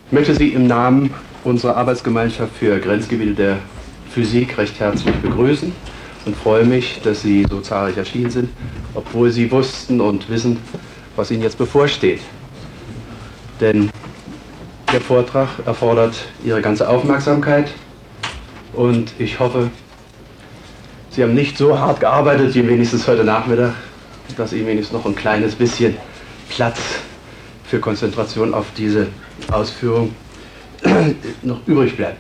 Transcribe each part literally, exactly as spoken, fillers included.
Ich möchte Sie im Namen unserer Arbeitsgemeinschaft für Grenzgebiete der Physik recht herzlich begrüßen und freue mich, dass Sie so zahlreich erschienen sind, obwohl Sie wussten und wissen, was Ihnen jetzt bevorsteht. Denn der Vortrag erfordert Ihre ganze Aufmerksamkeit und ich hoffe, Sie haben nicht so hart gearbeitet wie wenigstens heute Nachmittag, dass Ihnen wenigstens noch ein kleines bisschen Platz für Konzentration auf diese Ausführung noch übrig bleibt.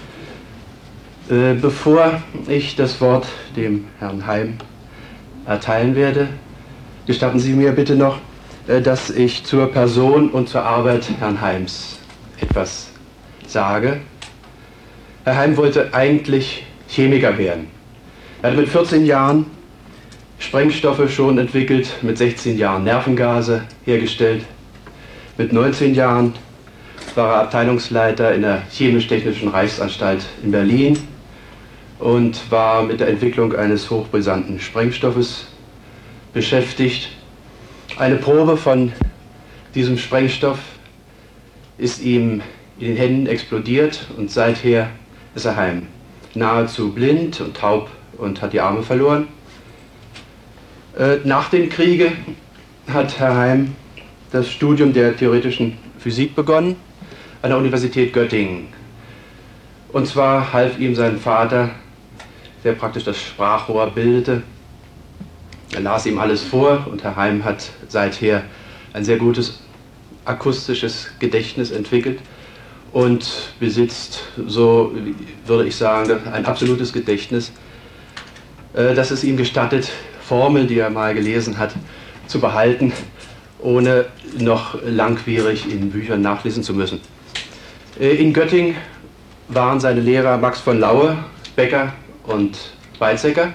Äh, bevor ich das Wort dem Herrn Heim erteilen werde, gestatten Sie mir bitte noch, äh, dass ich zur Person und zur Arbeit Herrn Heims etwas sage. Herr Heim wollte eigentlich Chemiker werden. Er hat mit vierzehn Jahren Sprengstoffe schon entwickelt, mit sechzehn Jahren Nervengase hergestellt. Mit neunzehn Jahren war er Abteilungsleiter in der Chemisch-Technischen Reichsanstalt in Berlin und war mit der Entwicklung eines hochbrisanten Sprengstoffes beschäftigt. Eine Probe von diesem Sprengstoff ist ihm in den Händen explodiert und seither ist er Heim. Nahezu blind und taub und hat die Arme verloren. Äh, nach dem Kriege hat Herr Heim das Studium der theoretischen Physik begonnen an der Universität Göttingen. Und zwar half ihm sein Vater, der praktisch das Sprachrohr bildete. Er las ihm alles vor und Herr Heim hat seither ein sehr gutes akustisches Gedächtnis entwickelt und besitzt, so würde ich sagen, ein absolutes Gedächtnis, das es ihm gestattet, Formeln, die er mal gelesen hat, zu behalten, ohne noch langwierig in Büchern nachlesen zu müssen. In Göttingen waren seine Lehrer Max von Laue, Becker und Weizsäcker.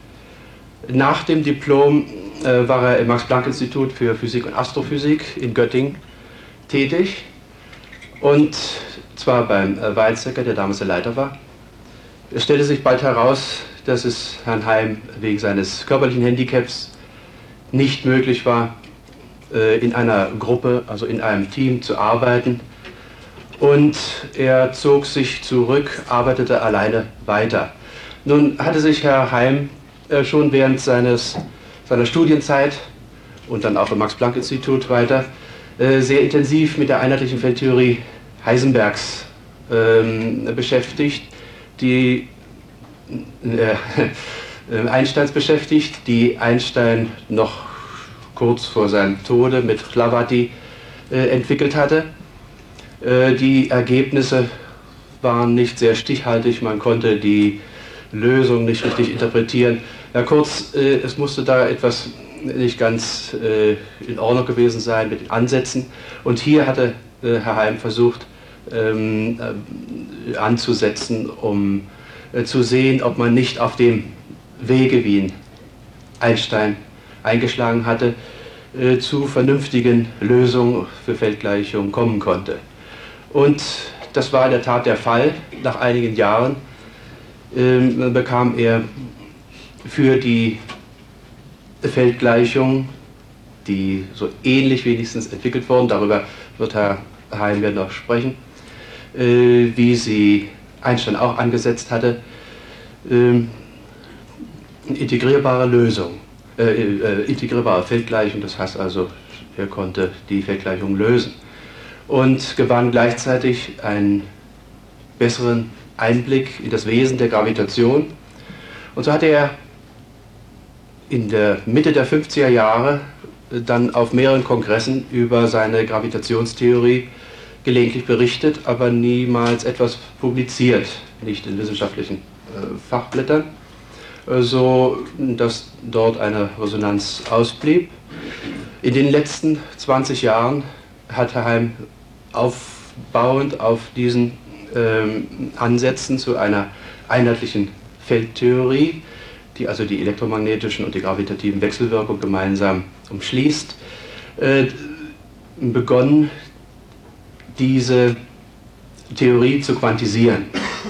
Nach dem Diplom äh, war er im Max-Planck-Institut für Physik und Astrophysik in Göttingen tätig. Und zwar beim äh, Weizsäcker, der damals der Leiter war. Es stellte sich bald heraus, dass es Herrn Heim wegen seines körperlichen Handicaps nicht möglich war, äh, in einer Gruppe, also in einem Team zu arbeiten. Und er zog sich zurück, arbeitete alleine weiter. Nun hatte sich Herr Heim äh, schon während seines, seiner Studienzeit und dann auch im Max-Planck-Institut weiter äh, sehr intensiv mit der einheitlichen Feldtheorie Heisenbergs äh, beschäftigt, die äh, Einsteins beschäftigt, die Einstein noch kurz vor seinem Tode mit Hlawati äh, entwickelt hatte. Die Ergebnisse waren nicht sehr stichhaltig, man konnte die Lösung nicht richtig interpretieren. Ja, kurz, es musste da etwas nicht ganz in Ordnung gewesen sein mit den Ansätzen. Und hier hatte Herr Heim versucht ähm, anzusetzen, um zu sehen, ob man nicht auf dem Wege, wie ihn Einstein eingeschlagen hatte, zu vernünftigen Lösungen für Feldgleichungen kommen konnte. Und das war in der Tat der Fall. Nach einigen Jahren äh, bekam er für die Feldgleichung, die so ähnlich wenigstens entwickelt wurden, darüber wird Herr Heim ja noch sprechen, äh, wie sie Einstein auch angesetzt hatte, äh, eine integrierbare Lösung, äh, äh, integrierbare Feldgleichung, das heißt also, er konnte die Feldgleichung lösen. Und gewann gleichzeitig einen besseren Einblick in das Wesen der Gravitation. Und so hatte er in der Mitte der fünfziger Jahre dann auf mehreren Kongressen über seine Gravitationstheorie gelegentlich berichtet, aber niemals etwas publiziert, nicht in wissenschaftlichen äh, Fachblättern, äh, so dass dort eine Resonanz ausblieb. In den letzten zwanzig Jahren hat Herr Heim aufbauend auf diesen ähm, Ansätzen zu einer einheitlichen Feldtheorie, die also die elektromagnetischen und die gravitativen Wechselwirkungen gemeinsam umschließt, äh, begonnen, diese Theorie zu quantisieren.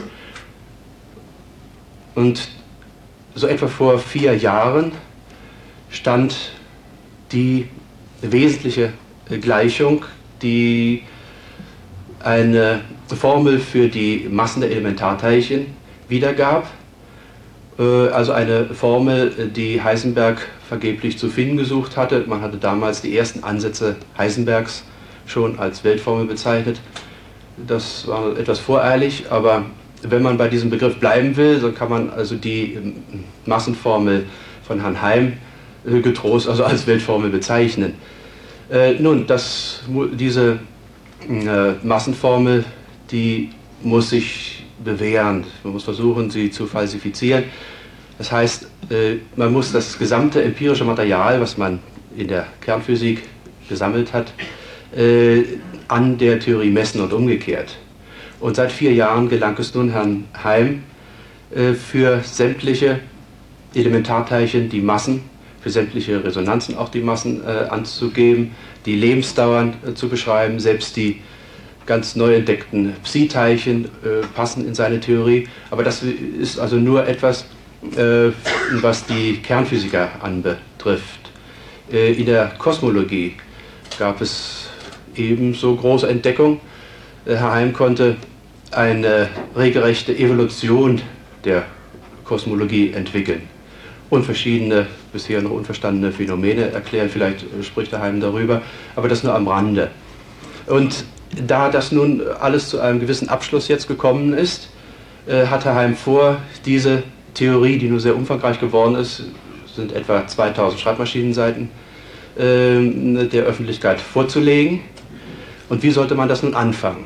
Und so etwa vor vier Jahren stand die wesentliche Gleichung, die eine Formel für die Massen der Elementarteilchen wiedergab, also eine Formel, die Heisenberg vergeblich zu finden gesucht hatte. Man hatte damals die ersten Ansätze Heisenbergs schon als Weltformel bezeichnet. Das war etwas voreilig, aber wenn man bei diesem Begriff bleiben will, dann kann man also die Massenformel von Herrn Heim getrost also als Weltformel bezeichnen. Äh, nun, das, diese äh, Massenformel, die muss sich bewähren. Man muss versuchen, sie zu falsifizieren. Das heißt, äh, man muss das gesamte empirische Material, was man in der Kernphysik gesammelt hat, äh, an der Theorie messen und umgekehrt. Und seit vier Jahren gelang es nun Herrn Heim, äh, für sämtliche Elementarteilchen die Massen, für sämtliche Resonanzen auch die Massen äh, anzugeben, die Lebensdauern äh, zu beschreiben. Selbst die ganz neu entdeckten Psi-Teilchen äh, passen in seine Theorie. Aber das ist also nur etwas, äh, was die Kernphysiker anbetrifft. Äh, in der Kosmologie gab es ebenso große Entdeckungen. Äh, Herr Heim konnte eine regelrechte Evolution der Kosmologie entwickeln und verschiedene bisher noch unverstandene Phänomene erklären. Vielleicht spricht Herr Heim darüber, aber das nur am Rande. Und da das nun alles zu einem gewissen Abschluss jetzt gekommen ist, äh, hat Herr Heim vor, diese Theorie, die nur sehr umfangreich geworden ist, sind etwa zweitausend Schreibmaschinenseiten, äh, der Öffentlichkeit vorzulegen. Und wie sollte man das nun anfangen?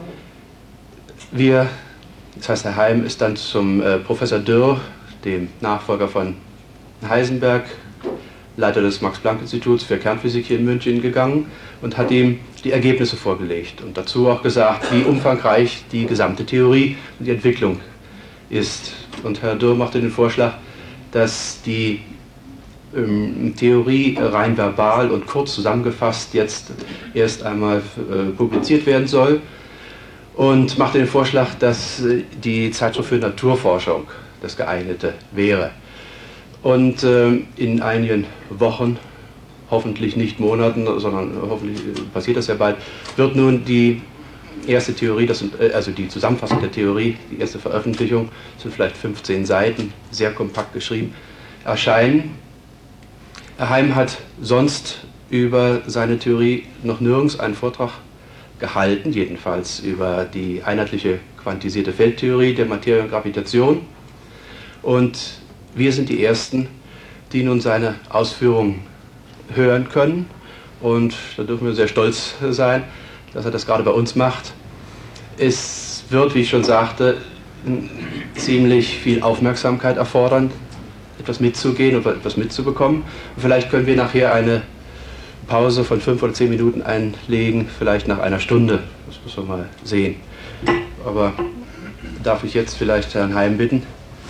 Wir, das heißt, Herr Heim ist dann zum äh, Professor Dürr, dem Nachfolger von Heisenberg, Leiter des Max-Planck-Instituts für Kernphysik hier in München, gegangen und hat ihm die Ergebnisse vorgelegt und dazu auch gesagt, wie umfangreich die gesamte Theorie und die Entwicklung ist. Und Herr Dürr machte den Vorschlag, dass die ähm, Theorie rein verbal und kurz zusammengefasst jetzt erst einmal äh, publiziert werden soll und machte den Vorschlag, dass äh, die Zeitschrift für Naturforschung das geeignete wäre. Und äh, in einigen Wochen, hoffentlich nicht Monaten, sondern hoffentlich passiert das ja bald, wird nun die erste Theorie, das sind, äh, also die Zusammenfassung der Theorie, die erste Veröffentlichung, das sind vielleicht fünfzehn Seiten, sehr kompakt geschrieben, erscheinen. Herr Heim hat sonst über seine Theorie noch nirgends einen Vortrag gehalten, jedenfalls über die einheitliche quantisierte Feldtheorie der Materie und Gravitation. Und wir sind die Ersten, die nun seine Ausführungen hören können. Und da dürfen wir sehr stolz sein, dass er das gerade bei uns macht. Es wird, wie ich schon sagte, ziemlich viel Aufmerksamkeit erfordern, etwas mitzugehen und etwas mitzubekommen. Und vielleicht können wir nachher eine Pause von fünf oder zehn Minuten einlegen, vielleicht nach einer Stunde. Das müssen wir mal sehen. Aber darf ich jetzt vielleicht Herrn Heim bitten?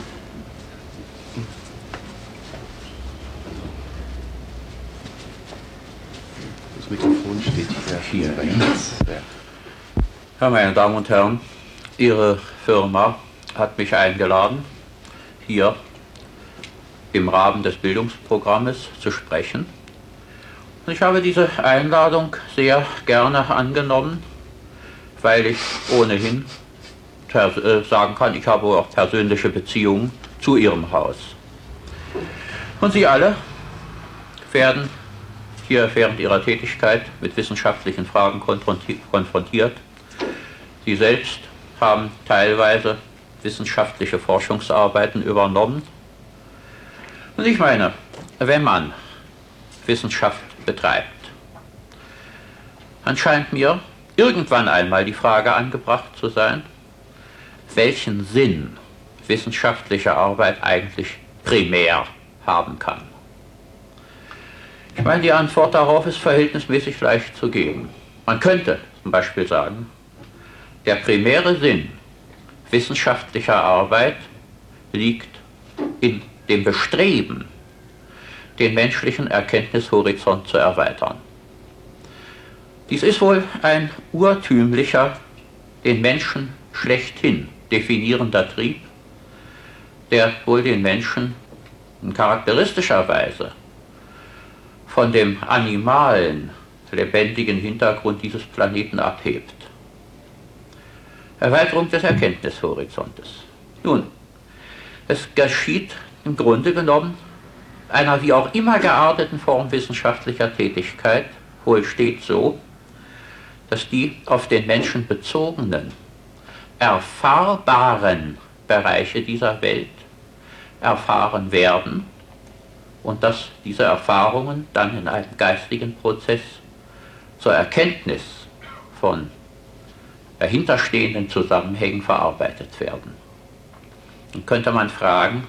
Das Mikrofon steht hier, hier bei Ihnen. Ja, meine Damen und Herren, Ihre Firma hat mich eingeladen, hier im Rahmen des Bildungsprogrammes zu sprechen. Und ich habe diese Einladung sehr gerne angenommen, weil ich ohnehin sagen kann, ich habe auch persönliche Beziehungen zu Ihrem Haus. Und Sie alle werden hier während Ihrer Tätigkeit mit wissenschaftlichen Fragen konfrontiert. Sie selbst haben teilweise wissenschaftliche Forschungsarbeiten übernommen. Und ich meine, wenn man Wissenschaft betreibt, dann scheint mir irgendwann einmal die Frage angebracht zu sein, welchen Sinn wissenschaftliche Arbeit eigentlich primär haben kann. Ich meine, die Antwort darauf ist verhältnismäßig leicht zu geben. Man könnte zum Beispiel sagen, der primäre Sinn wissenschaftlicher Arbeit liegt in dem Bestreben, den menschlichen Erkenntnishorizont zu erweitern. Dies ist wohl ein urtümlicher, den Menschen schlechthin definierender Trieb, der wohl den Menschen in charakteristischer Weise von dem animalen, lebendigen Hintergrund dieses Planeten abhebt. Erweiterung des Erkenntnishorizontes. Nun, es geschieht im Grunde genommen einer wie auch immer gearteten Form wissenschaftlicher Tätigkeit wohl stets so, dass die auf den Menschen bezogenen, erfahrbaren Bereiche dieser Welt erfahren werden und dass diese Erfahrungen dann in einem geistigen Prozess zur Erkenntnis von dahinterstehenden Zusammenhängen verarbeitet werden. Dann könnte man fragen,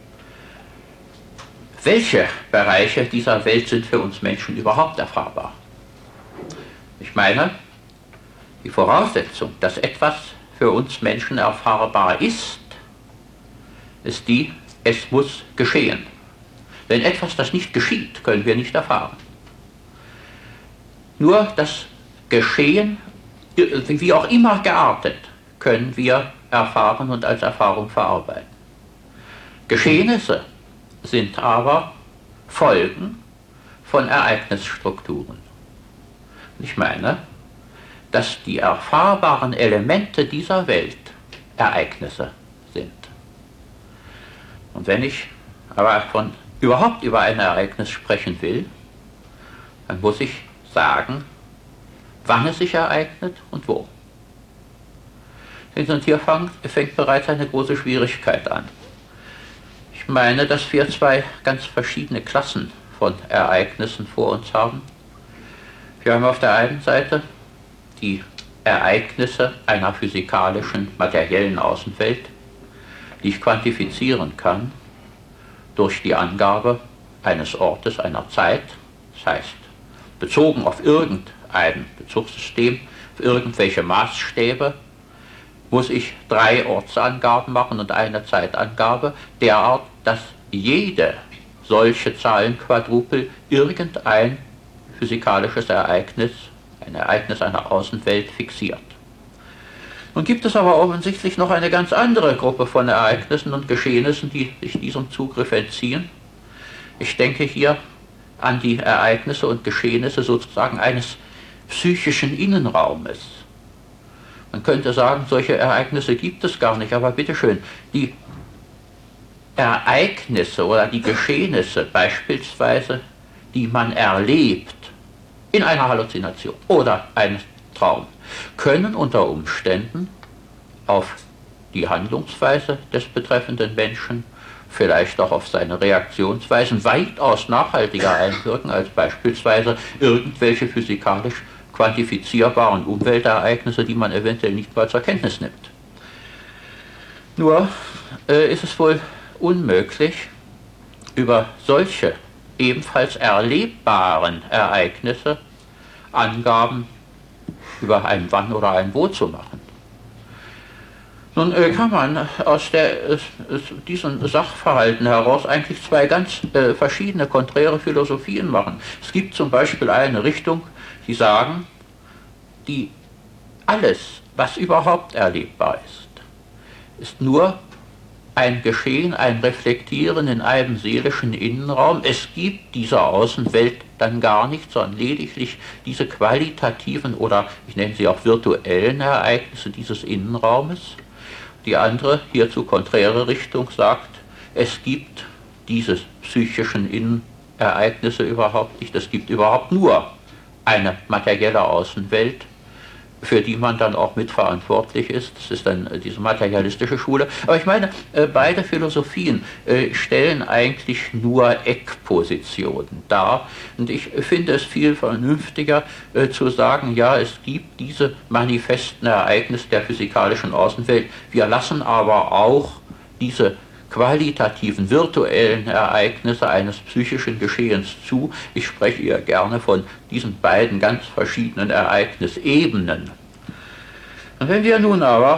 welche Bereiche dieser Welt sind für uns Menschen überhaupt erfahrbar? Ich meine, die Voraussetzung, dass etwas für uns Menschen erfahrbar ist, ist die, es muss geschehen. Denn etwas, das nicht geschieht, können wir nicht erfahren. Nur das Geschehen, wie auch immer geartet, können wir erfahren und als Erfahrung verarbeiten. Geschehnisse sind aber Folgen von Ereignisstrukturen. Ich meine, dass die erfahrbaren Elemente dieser Welt Ereignisse sind. Und wenn ich aber von überhaupt über ein Ereignis sprechen will, dann muss ich sagen, wann es sich ereignet und wo. Und hier fängt, fängt bereits eine große Schwierigkeit an. Ich meine, dass wir zwei ganz verschiedene Klassen von Ereignissen vor uns haben. Wir haben auf der einen Seite die Ereignisse einer physikalischen, materiellen Außenwelt, die ich quantifizieren kann durch die Angabe eines Ortes, einer Zeit, das heißt, bezogen auf irgendein Bezugssystem, auf irgendwelche Maßstäbe, muss ich drei Ortsangaben machen und eine Zeitangabe, derart, dass jede solche Zahlenquadrupel irgendein physikalisches Ereignis, ein Ereignis einer Außenwelt fixiert. Nun gibt es aber offensichtlich noch eine ganz andere Gruppe von Ereignissen und Geschehnissen, die sich diesem Zugriff entziehen. Ich denke hier an die Ereignisse und Geschehnisse sozusagen eines psychischen Innenraumes. Man könnte sagen, solche Ereignisse gibt es gar nicht, aber bitteschön, die Ereignisse oder die Geschehnisse beispielsweise, die man erlebt in einer Halluzination oder einem Traum, können unter Umständen auf die Handlungsweise des betreffenden Menschen, vielleicht auch auf seine Reaktionsweisen weitaus nachhaltiger einwirken als beispielsweise irgendwelche physikalisch quantifizierbaren Umweltereignisse, die man eventuell nicht mal zur Kenntnis nimmt. Nur äh, ist es wohl unmöglich, über solche ebenfalls erlebbaren Ereignisse Angaben über ein Wann oder ein Wo zu machen. Nun äh, kann man aus der, äh, diesen Sachverhalten heraus eigentlich zwei ganz äh, verschiedene, konträre Philosophien machen. Es gibt zum Beispiel eine Richtung, die sagen, die alles, was überhaupt erlebbar ist, ist nur ein Geschehen, ein Reflektieren in einem seelischen Innenraum. Es gibt diese Außenwelt dann gar nicht, sondern lediglich diese qualitativen oder ich nenne sie auch virtuellen Ereignisse dieses Innenraumes. Die andere, hierzu konträre Richtung, sagt, es gibt diese psychischen Innenereignisse überhaupt nicht. Es gibt überhaupt nur eine materielle Außenwelt, für die man dann auch mitverantwortlich ist. Das ist dann diese materialistische Schule. Aber ich meine, beide Philosophien stellen eigentlich nur Eckpositionen dar. Und ich finde es viel vernünftiger zu sagen, ja, es gibt diese manifesten Ereignisse der physikalischen Außenwelt. Wir lassen aber auch diese qualitativen, virtuellen Ereignisse eines psychischen Geschehens zu. Ich spreche eher gerne von diesen beiden ganz verschiedenen Ereignisebenen. Und wenn wir nun aber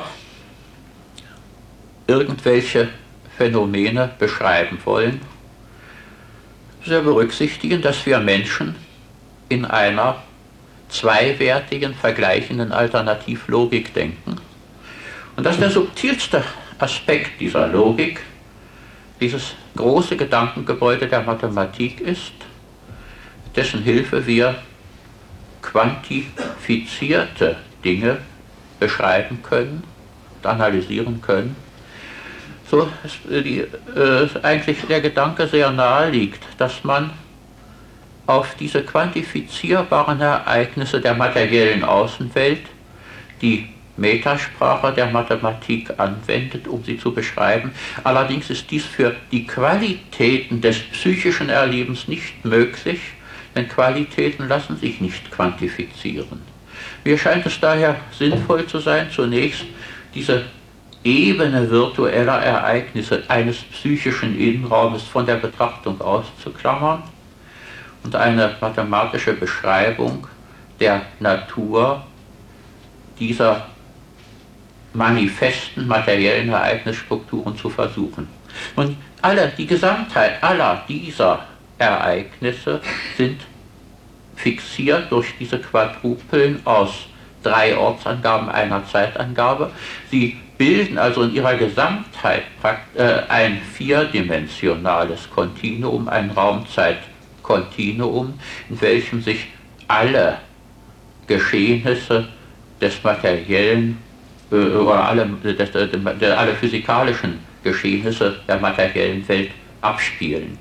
irgendwelche Phänomene beschreiben wollen, müssen wir berücksichtigen, dass wir Menschen in einer zweiwertigen, vergleichenden Alternativlogik denken und dass der subtilste Aspekt dieser Logik dieses große Gedankengebäude der Mathematik ist, dessen Hilfe wir quantifizierte Dinge beschreiben können, analysieren können, so ist die, äh, eigentlich der Gedanke sehr nahe liegt, dass man auf diese quantifizierbaren Ereignisse der materiellen Außenwelt die Metasprache der Mathematik anwendet, um sie zu beschreiben. Allerdings ist dies für die Qualitäten des psychischen Erlebens nicht möglich, denn Qualitäten lassen sich nicht quantifizieren. Mir scheint es daher sinnvoll zu sein, zunächst diese Ebene virtueller Ereignisse eines psychischen Innenraumes von der Betrachtung auszuklammern und eine mathematische Beschreibung der Natur dieser manifesten materiellen Ereignisstrukturen zu versuchen. Und alle, die Gesamtheit aller dieser Ereignisse sind fixiert durch diese Quadrupeln aus drei Ortsangaben einer Zeitangabe. Sie bilden also in ihrer Gesamtheit ein vierdimensionales Kontinuum, ein Raumzeitkontinuum, in welchem sich alle Geschehnisse des materiellen äh, oder alle, des, äh, der, alle physikalischen Geschehnisse der materiellen Welt abspielen.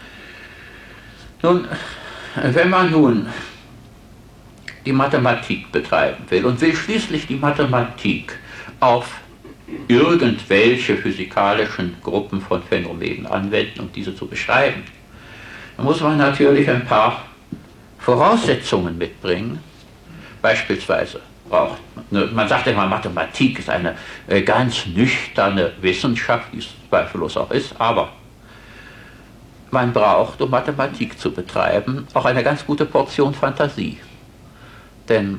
Nun, wenn man nun die Mathematik betreiben will und will schließlich die Mathematik auf irgendwelche physikalischen Gruppen von Phänomenen anwenden, um diese zu beschreiben, dann muss man natürlich ein paar Voraussetzungen mitbringen. Beispielsweise braucht man, man sagt immer, Mathematik ist eine äh, ganz nüchterne Wissenschaft, die es zweifellos auch ist, aber man braucht, um Mathematik zu betreiben, auch eine ganz gute Portion Fantasie. Denn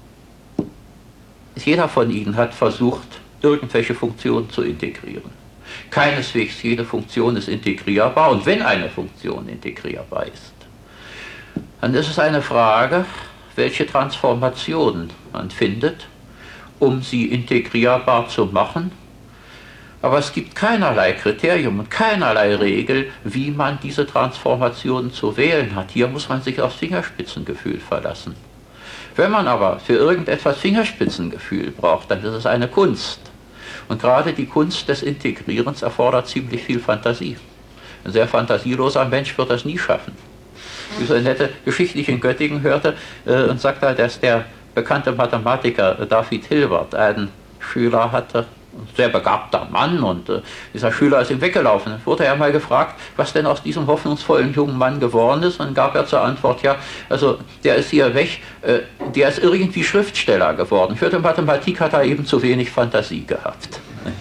jeder von Ihnen hat versucht, irgendwelche Funktionen zu integrieren. Keineswegs jede Funktion ist integrierbar, und wenn eine Funktion integrierbar ist, dann ist es eine Frage, welche Transformationen man findet, um sie integrierbar zu machen. Aber es gibt keinerlei Kriterium und keinerlei Regel, wie man diese Transformationen zu wählen hat. Hier muss man sich aufs Fingerspitzengefühl verlassen. Wenn man aber für irgendetwas Fingerspitzengefühl braucht, dann ist es eine Kunst. Und gerade die Kunst des Integrierens erfordert ziemlich viel Fantasie. Ein sehr fantasieloser Mensch wird das nie schaffen. Wie so eine nette Geschichte, die ich in Göttingen hörte, äh, und sagte, dass der bekannte Mathematiker äh, David Hilbert einen Schüler hatte, ein sehr begabter Mann, und äh, dieser Schüler ist ihm weggelaufen. Dann wurde er mal gefragt, was denn aus diesem hoffnungsvollen jungen Mann geworden ist, und dann gab er zur Antwort, ja, also der ist hier weg, äh, der ist irgendwie Schriftsteller geworden. Für die Mathematik hat er eben zu wenig Fantasie gehabt.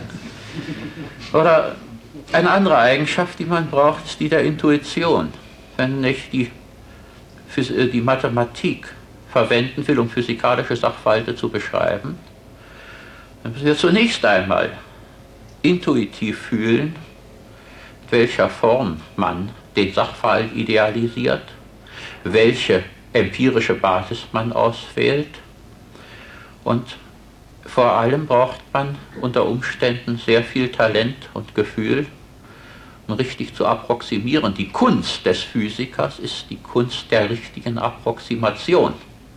Oder eine andere Eigenschaft, die man braucht, ist die der Intuition. Wenn ich die, die Mathematik verwenden will, um physikalische Sachverhalte zu beschreiben, dann müssen wir zunächst einmal intuitiv fühlen, in welcher Form man den Sachverhalt idealisiert, welche empirische Basis man auswählt, und vor allem braucht man unter Umständen sehr viel Talent und Gefühl, um richtig zu approximieren. Die Kunst des Physikers ist die Kunst der richtigen Approximation.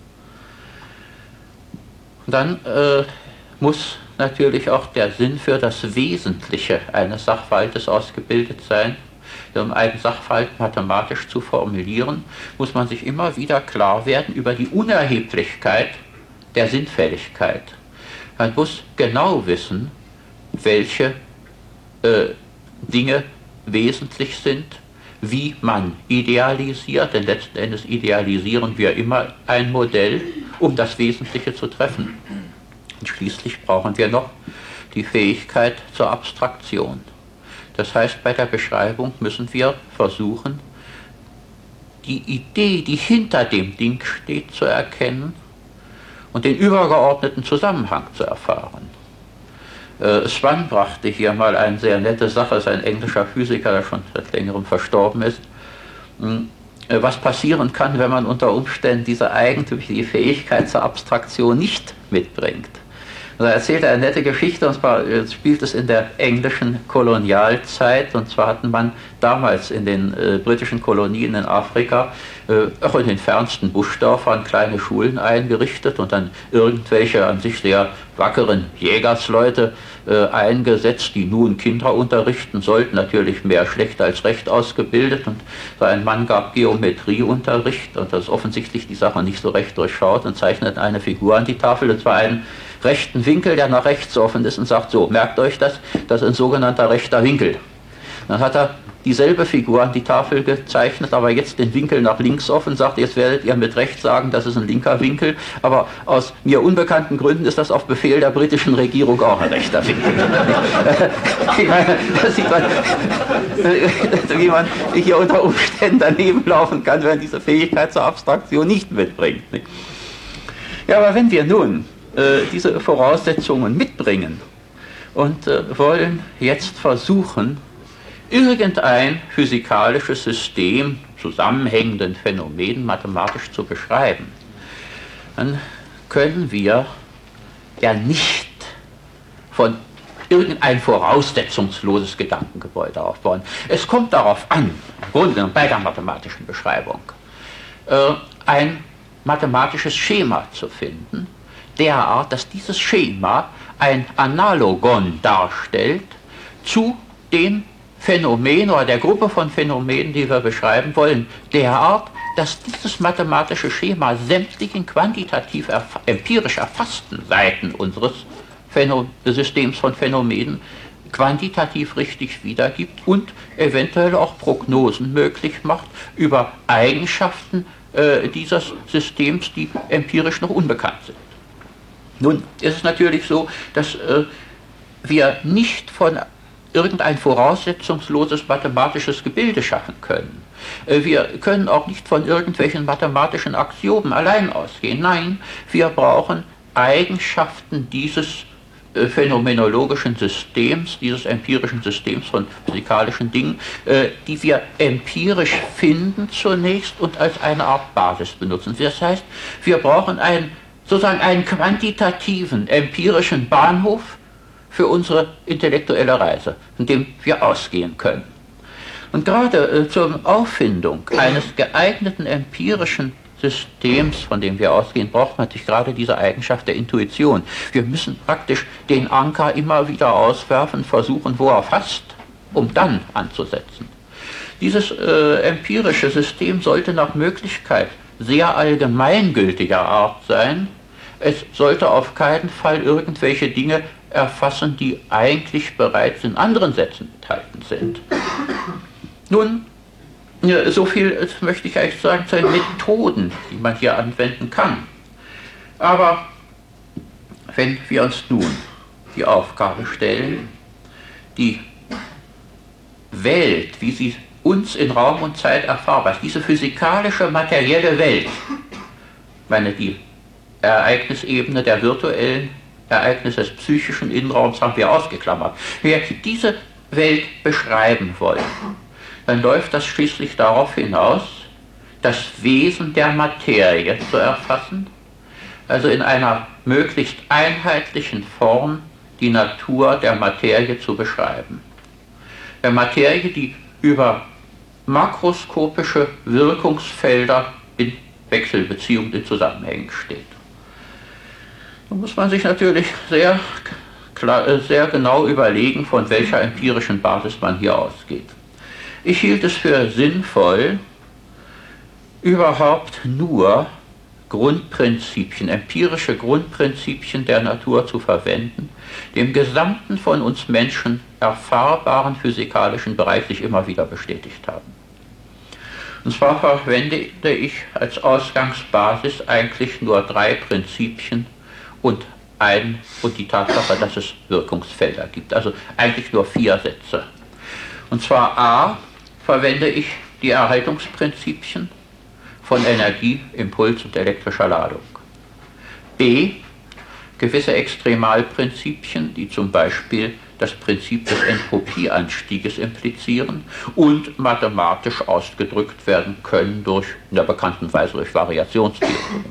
Und dann äh, muss natürlich auch der Sinn für das Wesentliche eines Sachverhaltes ausgebildet sein. Um einen Sachverhalt mathematisch zu formulieren, muss man sich immer wieder klar werden über die Unerheblichkeit der Sinnfälligkeit. Man muss genau wissen, welche äh, Dinge wesentlich sind, wie man idealisiert, denn letzten Endes idealisieren wir immer ein Modell, um das Wesentliche zu treffen. Und schließlich brauchen wir noch die Fähigkeit zur Abstraktion. Das heißt, bei der Beschreibung müssen wir versuchen, die Idee, die hinter dem Ding steht, zu erkennen und den übergeordneten Zusammenhang zu erfahren. Äh, Swann brachte hier mal eine sehr nette Sache, ist ein englischer Physiker, der schon seit längerem verstorben ist, äh, was passieren kann, wenn man unter Umständen diese eigentümliche Fähigkeit zur Abstraktion nicht mitbringt. Da erzählt er eine nette Geschichte, und zwar spielt es in der englischen Kolonialzeit, und zwar hatten man damals in den äh, britischen Kolonien in Afrika, äh, auch in den fernsten Buschdörfern, kleine Schulen eingerichtet und dann irgendwelche an sich sehr wackeren Jägersleute äh, eingesetzt, die nun Kinder unterrichten sollten, natürlich mehr schlecht als recht ausgebildet. Und so ein Mann gab Geometrieunterricht und das ist offensichtlich die Sache nicht so recht durchschaut und zeichnet eine Figur an die Tafel, und zwar einen rechten Winkel, der nach rechts offen ist, und sagt so, merkt euch das, das ist ein sogenannter rechter Winkel. Dann hat er dieselbe Figur an die Tafel gezeichnet, aber jetzt den Winkel nach links offen, sagt, jetzt werdet ihr mit Recht sagen, das ist ein linker Winkel, aber aus mir unbekannten Gründen ist das auf Befehl der britischen Regierung auch ein rechter Winkel. Das sieht man, wie man hier unter Umständen daneben laufen kann, wenn man diese Fähigkeit zur Abstraktion nicht mitbringt. Ja, aber wenn wir nun äh, diese Voraussetzungen mitbringen und äh, wollen jetzt versuchen, irgendein physikalisches System zusammenhängenden Phänomenen mathematisch zu beschreiben, dann können wir ja nicht von irgendein voraussetzungsloses Gedankengebäude aufbauen. Es kommt darauf an, im Grunde genommen bei der mathematischen Beschreibung, äh, ein mathematisches Schema zu finden, derart, dass dieses Schema ein Analogon darstellt zu dem Phänomen oder der Gruppe von Phänomenen, die wir beschreiben wollen, derart, dass dieses mathematische Schema sämtlichen quantitativ erf empirisch erfassten Seiten unseres Phänom Systems von Phänomenen quantitativ richtig wiedergibt und eventuell auch Prognosen möglich macht über Eigenschaften äh, dieses Systems, die empirisch noch unbekannt sind. Nun ist es natürlich so, dass äh, wir nicht von irgendein voraussetzungsloses mathematisches Gebilde schaffen können. Wir können auch nicht von irgendwelchen mathematischen Axiomen allein ausgehen. Nein, wir brauchen Eigenschaften dieses äh, phänomenologischen Systems, dieses empirischen Systems von physikalischen Dingen, äh, die wir empirisch finden zunächst und als eine Art Basis benutzen. Das heißt, wir brauchen einen, sozusagen einen quantitativen, empirischen Bahnhof für unsere intellektuelle Reise, von dem wir ausgehen können. Und gerade äh, zur Auffindung eines geeigneten empirischen Systems, von dem wir ausgehen, braucht man natürlich gerade diese Eigenschaft der Intuition. Wir müssen praktisch den Anker immer wieder auswerfen, versuchen, wo er fasst, um dann anzusetzen. Dieses äh, empirische System sollte nach Möglichkeit sehr allgemeingültiger Art sein. Es sollte auf keinen Fall irgendwelche Dinge erfassen, die eigentlich bereits in anderen Sätzen enthalten sind. Nun, so viel möchte ich eigentlich sagen zu den Methoden, die man hier anwenden kann. Aber wenn wir uns nun die Aufgabe stellen, die Welt, wie sie uns in Raum und Zeit erfahrbar ist, diese physikalische, materielle Welt, ich meine, die Ereignisebene der virtuellen Ereignisse des psychischen Innenraums haben wir ausgeklammert. Wenn wir diese Welt beschreiben wollen, dann läuft das schließlich darauf hinaus, das Wesen der Materie zu erfassen, also in einer möglichst einheitlichen Form die Natur der Materie zu beschreiben. Der Materie, die über makroskopische Wirkungsfelder in Wechselbeziehungen, in Zusammenhängen steht. Da muss man sich natürlich sehr, klar, sehr genau überlegen, von welcher empirischen Basis man hier ausgeht. Ich hielt es für sinnvoll, überhaupt nur Grundprinzipien, empirische Grundprinzipien der Natur zu verwenden, die im gesamten von uns Menschen erfahrbaren physikalischen Bereich sich immer wieder bestätigt haben. Und zwar verwende ich als Ausgangsbasis eigentlich nur drei Prinzipien und, ein, und die Tatsache, dass es Wirkungsfelder gibt. Also eigentlich nur vier Sätze. Und zwar A, verwende ich die Erhaltungsprinzipien von Energie, Impuls und elektrischer Ladung. B, gewisse Extremalprinzipien, die zum Beispiel das Prinzip des Entropieanstieges implizieren und mathematisch ausgedrückt werden können durch, in der bekannten Weise durch Variationstheoreme.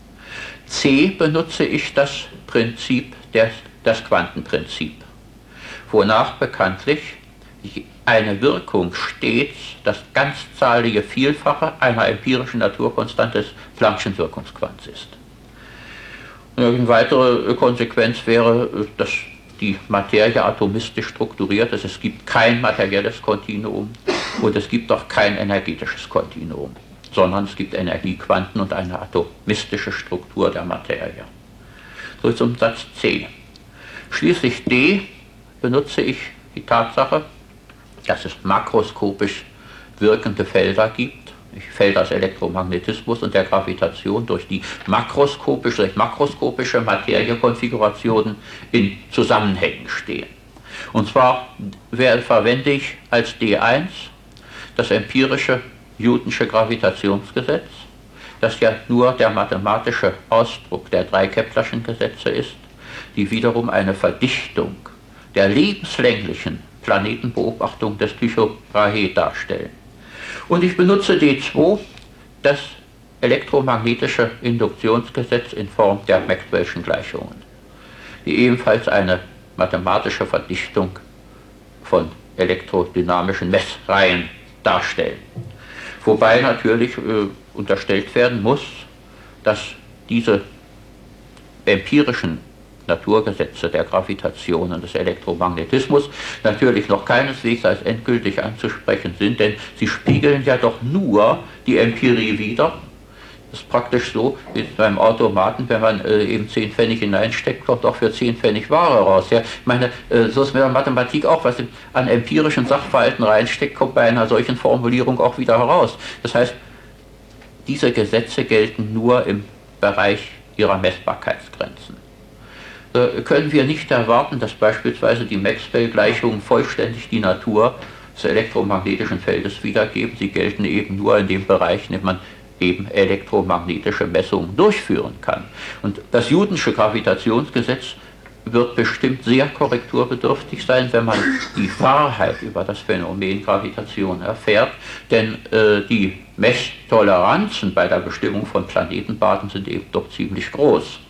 C, benutze ich das Prinzip, des, das Quantenprinzip, wonach bekanntlich eine Wirkung stets das ganzzahlige Vielfache einer empirischen Naturkonstante des Planck'schen Wirkungsquants ist. Eine weitere Konsequenz wäre, dass die Materie atomistisch strukturiert ist. Es gibt kein materielles Kontinuum und es gibt auch kein energetisches Kontinuum, sondern es gibt Energiequanten und eine atomistische Struktur der Materie. So zum Satz C. Schließlich D benutze ich die Tatsache, dass es makroskopisch wirkende Felder gibt, Felder des Elektromagnetismus und der Gravitation, durch die makroskopische, durch makroskopische Materiekonfigurationen in Zusammenhängen stehen. Und zwar verwende ich als D eins das empirische Newtonsche Gravitationsgesetz, das ja nur der mathematische Ausdruck der drei Keplerschen Gesetze ist, die wiederum eine Verdichtung der lebenslänglichen Planetenbeobachtung des Tycho Brahe darstellen. Und ich benutze D zwei, das elektromagnetische Induktionsgesetz in Form der Maxwell'schen Gleichungen, die ebenfalls eine mathematische Verdichtung von elektrodynamischen Messreihen darstellen. Wobei natürlich äh, unterstellt werden muss, dass diese empirischen Naturgesetze der Gravitation und des Elektromagnetismus natürlich noch keineswegs als endgültig anzusprechen sind, denn sie spiegeln ja doch nur die Empirie wider. Das ist praktisch so wie beim Automaten, wenn man äh, eben zehn Pfennig hineinsteckt, kommt auch für zehn Pfennig Ware raus. Ja? Ich meine, äh, so ist mit der Mathematik auch, was an empirischen Sachverhalten reinsteckt, kommt bei einer solchen Formulierung auch wieder heraus. Das heißt, diese Gesetze gelten nur im Bereich ihrer Messbarkeitsgrenzen. Können wir nicht erwarten, dass beispielsweise die Maxwell-Gleichungen vollständig die Natur des elektromagnetischen Feldes wiedergeben. Sie gelten eben nur in dem Bereich, in dem man eben elektromagnetische Messungen durchführen kann. Und das Newtonsche Gravitationsgesetz wird bestimmt sehr korrekturbedürftig sein, wenn man die Wahrheit über das Phänomen Gravitation erfährt, denn äh, die Messtoleranzen bei der Bestimmung von Planetenbaden sind eben doch ziemlich groß.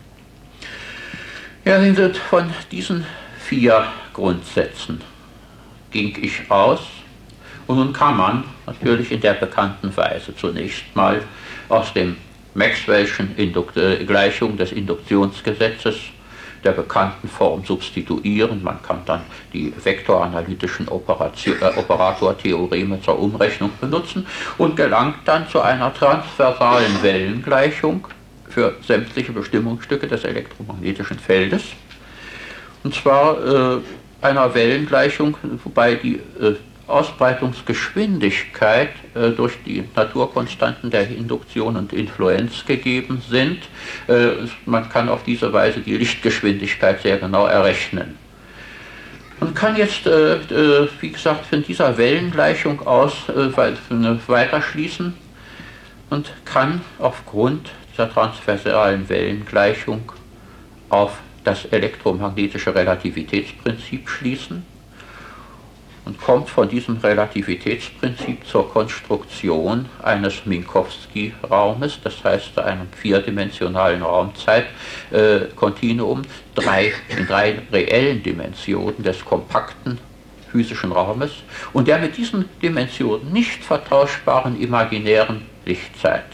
Ja, von diesen vier Grundsätzen ging ich aus und nun kann man natürlich in der bekannten Weise zunächst mal aus dem Maxwell'schen Indukt äh, Gleichung des Induktionsgesetzes der bekannten Form substituieren. Man kann dann die vektoranalytischen Operation, äh, Operatortheoreme zur Umrechnung benutzen und gelangt dann zu einer transversalen Wellengleichung für sämtliche Bestimmungsstücke des elektromagnetischen Feldes. Und zwar äh, einer Wellengleichung, wobei die äh, Ausbreitungsgeschwindigkeit äh, durch die Naturkonstanten der Induktion und Influenz gegeben sind. Äh, man kann auf diese Weise die Lichtgeschwindigkeit sehr genau errechnen. Man kann jetzt, äh, äh, wie gesagt, von dieser Wellengleichung aus äh, weiter schließen und kann aufgrund dieser transversalen Wellengleichung auf das elektromagnetische Relativitätsprinzip schließen und kommt von diesem Relativitätsprinzip zur Konstruktion eines Minkowski-Raumes, das heißt einem vierdimensionalen Raumzeit-Kontinuum, drei, in drei reellen Dimensionen des kompakten physischen Raumes und der mit diesen Dimensionen nicht vertauschbaren imaginären Lichtzeit.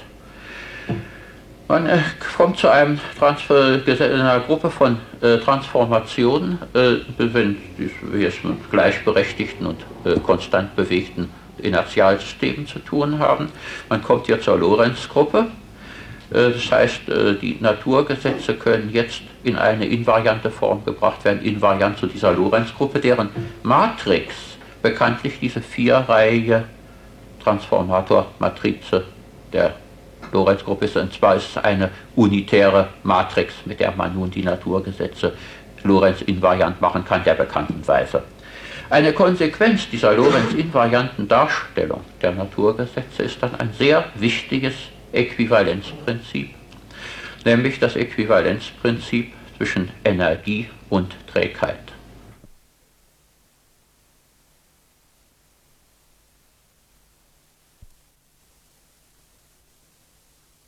Man äh, kommt zu einem Transfer, einer Gruppe von äh, Transformationen, äh, wenn wir es mit gleichberechtigten und äh, konstant bewegten Inertialsystemen zu tun haben. Man kommt hier zur Lorentz-Gruppe. Äh, das heißt, äh, die Naturgesetze können jetzt in eine invariante Form gebracht werden, invariant zu dieser Lorentz-Gruppe, deren Matrix bekanntlich diese vierreihige Transformatormatrize der Lorentz-Gruppe ist, und zwar ist es eine unitäre Matrix, mit der man nun die Naturgesetze Lorentz-invariant machen kann, der bekannten Weise. Eine Konsequenz dieser Lorentz-invarianten Darstellung der Naturgesetze ist dann ein sehr wichtiges Äquivalenzprinzip, nämlich das Äquivalenzprinzip zwischen Energie und Trägheit.